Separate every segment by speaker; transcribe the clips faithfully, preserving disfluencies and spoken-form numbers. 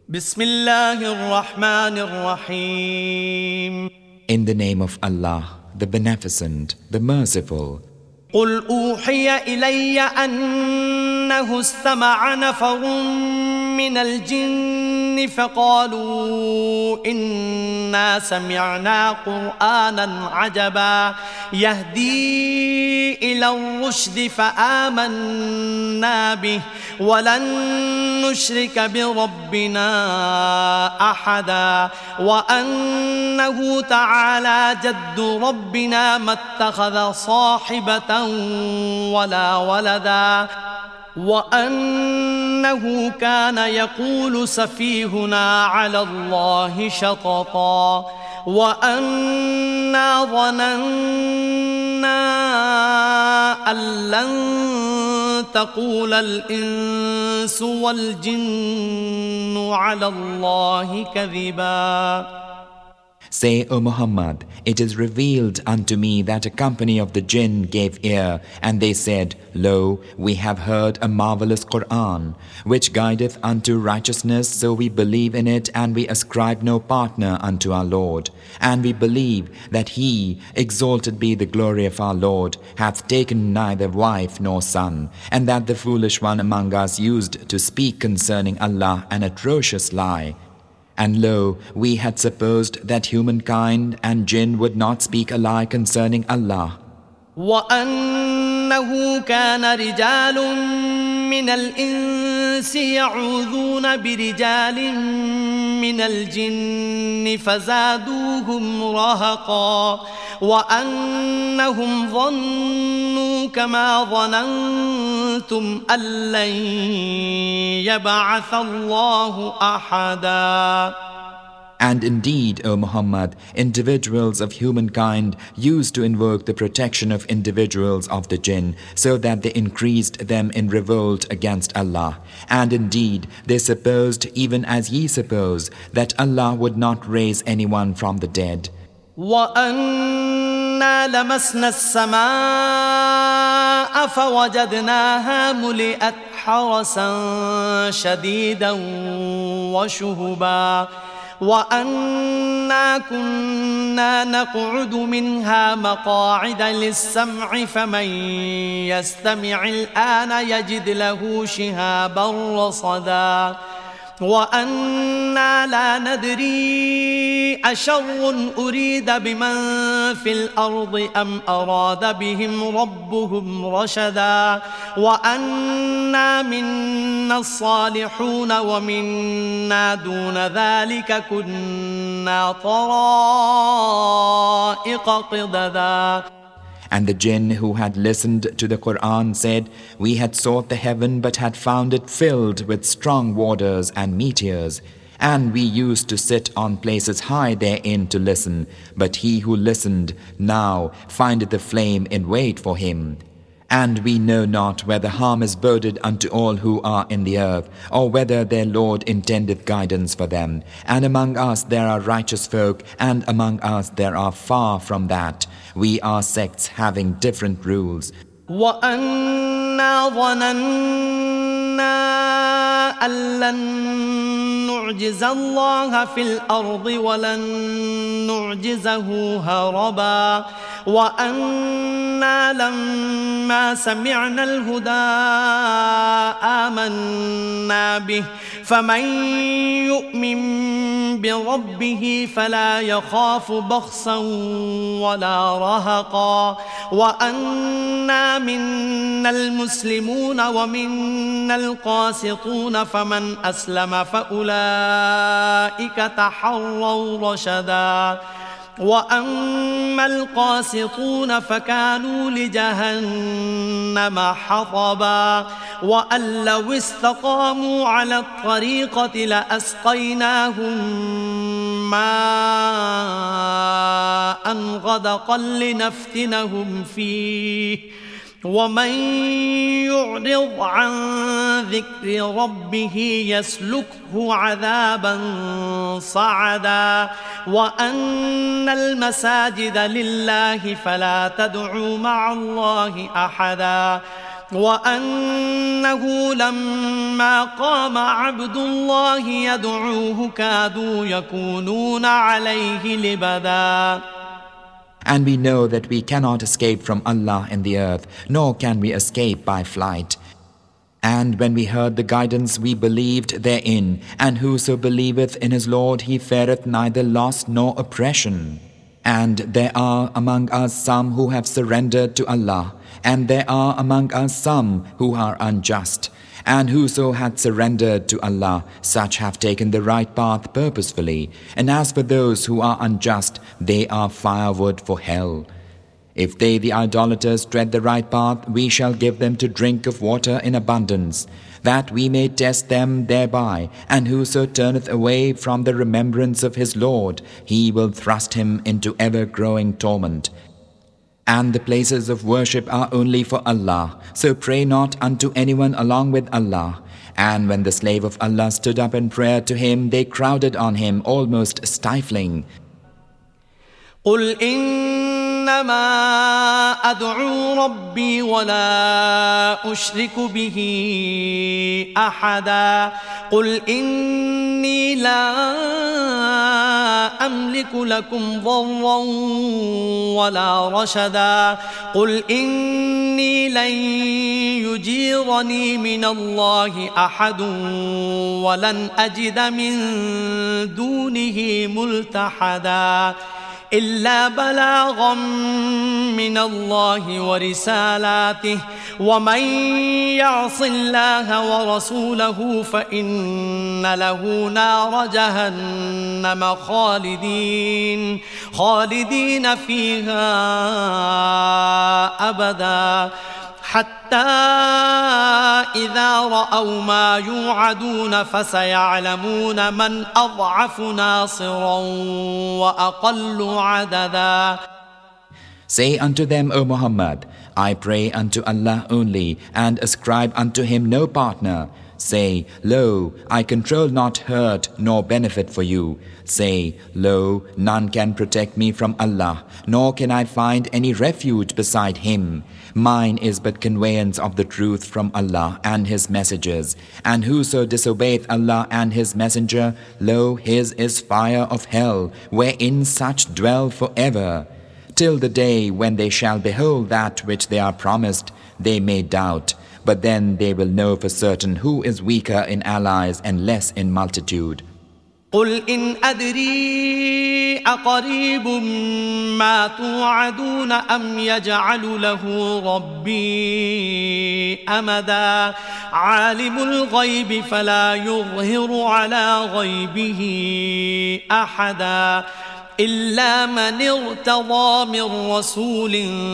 Speaker 1: بسم الله الرحمن الرحيم.
Speaker 2: In the name of Allah, the Beneficent, the Merciful.
Speaker 1: قل أوحي إلي أنه استمع نفر من الجن فقالوا إنا سمعنا قرآنا عجبا يهدي إلى الرشد فآمنا به ولن نشرك بربنا أحدا وأنه تعالى جد ربنا ما اتخذ صاحبة ولا ولدا وأنه كان يقول سفيهنا على الله شططا وأنا ظننا أن لن تقول الإنس والجن على الله كذبا.
Speaker 2: Say, O Muhammad, it is revealed unto me that a company of the jinn gave ear, and they said, Lo, we have heard a marvelous Qur'an, which guideth unto righteousness, so we believe in it, and we ascribe no partner unto our Lord. And we believe that He, exalted be the glory of our Lord, hath taken neither wife nor son, and that the foolish one among us used to speak concerning Allah an atrocious lie. And lo, we had supposed that humankind and jinn would not speak a lie concerning Allah.
Speaker 1: وَأَنَّهُ كَانَ رِجَالٌ مِّنَ الْإِنسِ يَعُوذُونَ بِرِجَالٍ مِّنَ الْجِنِّ فَزَادُوهُمْ رَهَقًا وَأَنَّهُمْ ظَنُّوا كَمَا ظَنَنْتُمْ أَن لَّن يَبْعَثَ اللَّهُ أَحَدًا.
Speaker 2: And indeed, O Muhammad, individuals of humankind used to invoke the protection of individuals of the jinn, so that they increased them in revolt against Allah. And indeed, they supposed, even as ye suppose, that Allah would not raise anyone from the dead.
Speaker 1: وَأَنَّا لَمَسْنَا السَّمَاءَ فَوَجَدْنَاهَا مُلِئَتْ حَرَسًا شَدِيدًا وَشُهُبًا وَأَنَّا كُنَّا نَقْعُدُ مِنْهَا مَقَاعِدَ لِلسَّمْعِ فَمَنْ يَسْتَمِعِ الْآنَ يَجِدْ لَهُ شِهَابًا رَصَدًا وَأَنَّا لَا نَدْرِي أَشَرٌّ أُرِيدَ بِمَنْ فِي الْأَرْضِ أَمْ أَرَادَ بِهِمْ رَبُّهُمْ رَشَدًا وَأَنَّا مِنَّا الصَّالِحُونَ وَمِنَّا دُونَ ذَلِكَ كُنَّا طَرَائِقَ قِدَدًا.
Speaker 2: And the jinn who had listened to the Qur'an said, We had sought the heaven but had found it filled with strong warders and meteors. And we used to sit on places high therein to listen, but he who listened now findeth the flame in wait for him. And we know not whether harm is boded unto all who are in the earth, or whether their Lord intendeth guidance for them. And among us there are righteous folk, and among us there are far from that. We are sects having different rules.
Speaker 1: وَأَنَّا ظَنَنَّا أَن لَّن نُّعْجِزَ اللَّهَ فِي الْأَرْضِ وَلَن نُّعْجِزَهُ هَرَبًا وَأَنَّا لَمَّا سَمِعْنَا الْهُدَىٰ آمَنَّا بِهِ فَمَن يُؤْمِن بِرَبِّهِ فَلَا يَخَافُ بَخْسًا وَلَا رَهَقًا وَأَنَّا مِنَّا الْمُسْلِمُونَ وَمِنَّا الْقَاسِطُونَ فَمَنْ أَسْلَمَ فَأُولَئِكَ تَحَرَّوْا رَشَدًا وَأَمَّا الْقَاسِطُونَ فَكَانُوا لِجَهَنَّمَ حَطَبًا وَأَن لَّوِ اسْتَقَامُوا عَلَى الطَّرِيقَةِ لَأَسْقَيْنَاهُم مَّاءً غَدَقًا لِّنَفْتِنَهُمْ فِيهِ وَمَن يُعْرِضْ عَن ذِكْرِ رَبِّهِ يَسْلُكْهُ عَذَابًا صَعَدًا وَأَنَّ الْمَسَاجِدَ لِلَّهِ فَلَا تَدْعُوا مَعَ اللَّهِ أَحَدًا وأنه لما قام عبد الله يدعوه كادوا يكونون عليه لبدا.
Speaker 2: And we know that we cannot escape from Allah in the earth, nor can we escape by flight. And when we heard the guidance, we believed therein, and whoso believeth in his Lord, he fareth neither loss nor oppression. And there are among us some who have surrendered to Allah, and there are among us some who are unjust. And whoso hath surrendered to Allah, such have taken the right path purposefully. And as for those who are unjust, they are firewood for hell. If they, the idolaters, tread the right path, we shall give them to drink of water in abundance, that we may test them thereby. And whoso turneth away from the remembrance of his Lord, he will thrust him into ever-growing torment. And the places of worship are only for Allah, so pray not unto anyone along with Allah. And when the slave of Allah stood up in prayer to him, they crowded on him, almost stifling.
Speaker 1: قل إنما أدعو ربي ولا أشرك به أحدا قل إني لا أملك لكم ضرا ولا رشدا قل إني لن يجيرني من الله أحد ولن أجد من دونه ملتحدا إلا بلاغا من الله ورسالاته ومن يعص الله ورسوله فإن له نار جهنم خالدين خالدين فيها أبدا حتى إذا رأوا ما يوعدون فسيعلمون من أضعف ناصرا وأقل عددا.
Speaker 2: Say unto them, O Muhammad, I pray unto Allah only, and ascribe unto Him no partner. Say, Lo, I control not hurt nor benefit for you. Say, Lo, none can protect me from Allah, nor can I find any refuge beside Him. Mine is but conveyance of the truth from Allah and His messengers. And whoso disobeyeth Allah and His messenger, lo, his is fire of hell, wherein such dwell forever. Till the day when they shall behold that which they are promised, they may doubt. But then they will know for certain who is weaker in allies and less in multitude.
Speaker 1: قل إن أدري أقريب ما توعدون أم يجعل له ربي أمدا عالم الغيب فلا يظهر على غيبه أحدا إلا من ارتضى من رسول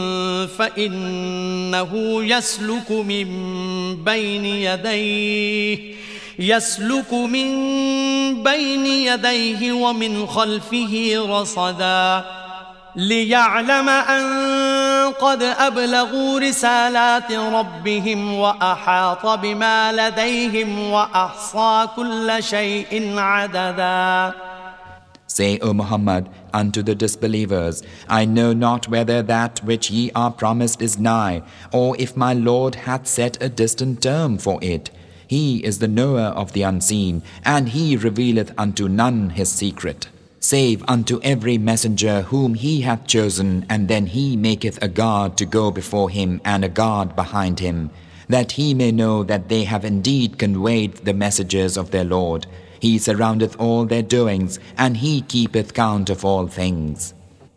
Speaker 1: فإنه يسلك من بين يديه يسلك من بين يديه ومن خلفه رصدا ليعلم أن قد أبلغوا رسالات ربهم وأحاط بما لديهم وأحصى كل شيء عددا.
Speaker 2: Say, O Muhammad, unto the disbelievers, I know not whether that which ye are promised is nigh, or if my Lord hath set a distant term for it. He is the knower of the unseen, and He revealeth unto none His secret. Save unto every messenger whom He hath chosen, and then He maketh a guard to go before him and a guard behind him, that he may know that they have indeed conveyed the messages of their Lord. He surroundeth all their doings, and He keepeth count of all things.